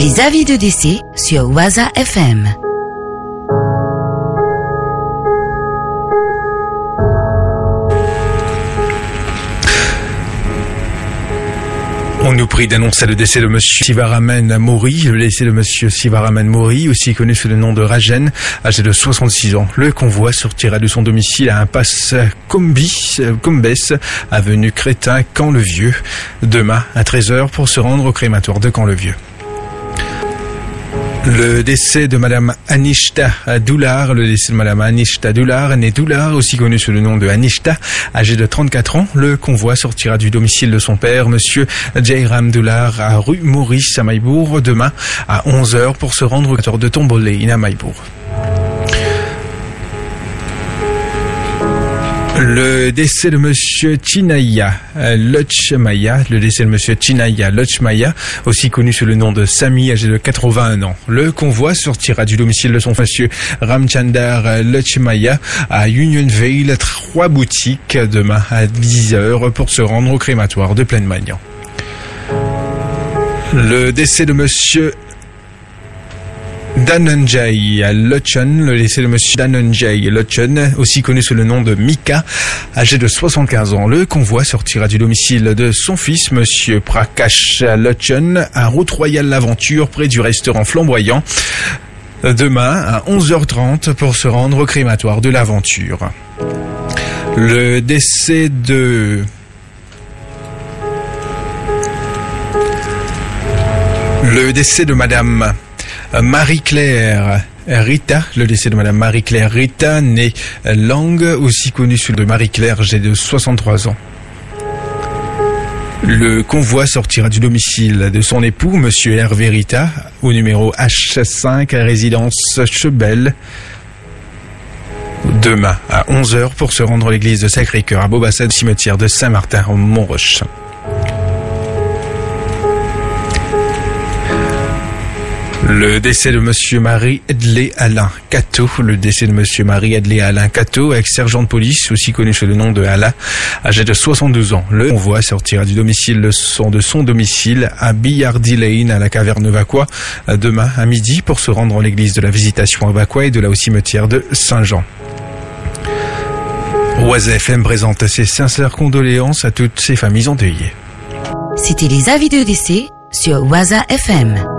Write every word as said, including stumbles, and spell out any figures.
Les avis de décès sur Waza F M. On nous prie d'annoncer le décès de monsieur Sivaraman Mori, le décès de monsieur Sivaraman Mori, aussi connu sous le nom de Rajen, âgé de soixante-six ans. Le convoi sortira de son domicile à impasse Combi, Combes, avenue Crétin, Caen-le-Vieux, demain à treize heures pour se rendre au crématoire de Caen-le-Vieux. Le décès de madame Anishta Doular, le décès de madame Anishta Doular, née Doular, aussi connue sous le nom de Anishta, âgée de trente-quatre ans. Le convoi sortira du domicile de son père, monsieur Jairam Doular, à rue Maurice à Maïbourg, demain à onze heures pour se rendre au crématoire de Tombolé, à Maïbourg. Le décès de monsieur Chinaya Lochmaya, le décès de monsieur Chinaya Lochmaya, aussi connu sous le nom de Sami, âgé de quatre-vingt-un ans. Le convoi sortira du domicile de son monsieur Ramchandar Lochmaya à Unionville, trois boutiques, demain à dix heures pour se rendre au crématoire de Plaine-Magnan. Le décès de monsieur Dhananjay Lochen, le décès de monsieur Dhananjay Lochen, aussi connu sous le nom de Mika, âgé de soixante-quinze ans. Le convoi sortira du domicile de son fils, monsieur Prakash Lochen, à Route Royale l'Aventure, près du restaurant Flamboyant, demain à onze heures trente pour se rendre au crématoire de l'Aventure. Le décès de... Le décès de madame Marie-Claire Rita, le décès de madame Marie-Claire Rita, née Lang, aussi connue sous le nom de Marie-Claire, âgée de soixante-trois ans. Le convoi sortira du domicile de son époux, monsieur Hervé Rita, au numéro H cinq, résidence Chebel, demain à onze heures pour se rendre à l'église de Sacré-Cœur à Beaubassin, cimetière de Saint-Martin au Montroche. Le décès de monsieur Marie-Edlé Alain Cato, le décès de monsieur Marie-Edlé Alain Cato, ex-sergent de police, aussi connu sous le nom de Alain, âgé de soixante-douze ans. Le convoi sortira du domicile de son, de son domicile à Billardy Lane, à la caverne Vacquois, demain à midi pour se rendre en l'église de la Visitation à Vacquois et de là au cimetière de Saint-Jean. Waza F M présente ses sincères condoléances à toutes ces familles endeuillées. C'était les avis de décès sur Waza F M.